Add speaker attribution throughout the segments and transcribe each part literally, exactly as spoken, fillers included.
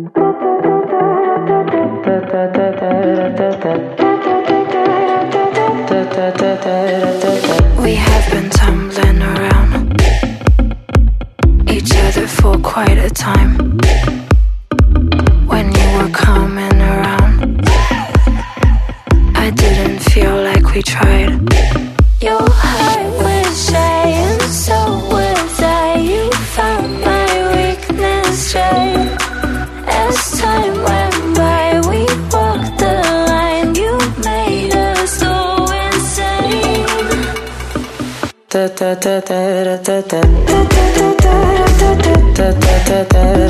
Speaker 1: We have been tumbling around each other for quite a time. When you were coming around, I didn't feel like we tried. Your heart was shy and so was I. You found my weakness right. As time went by, we walked the line. You made us so insane. Da da da da da da da da da da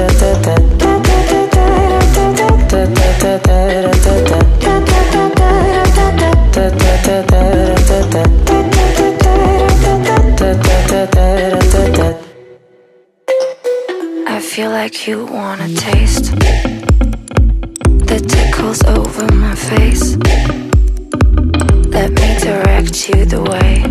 Speaker 1: da. I feel like you wanna taste the tickles over my face. Let me direct you the way.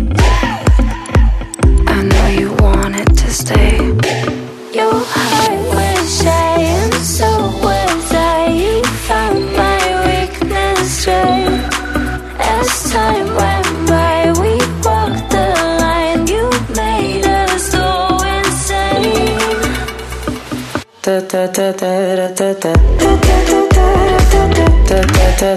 Speaker 1: I know you want it to stay. Your heart was shy and so was I. You found my weakness right. As time went by, we walked the line. You made us so insane. Da da da da da da da da da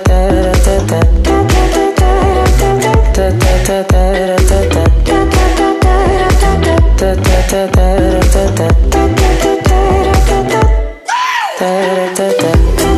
Speaker 1: da da da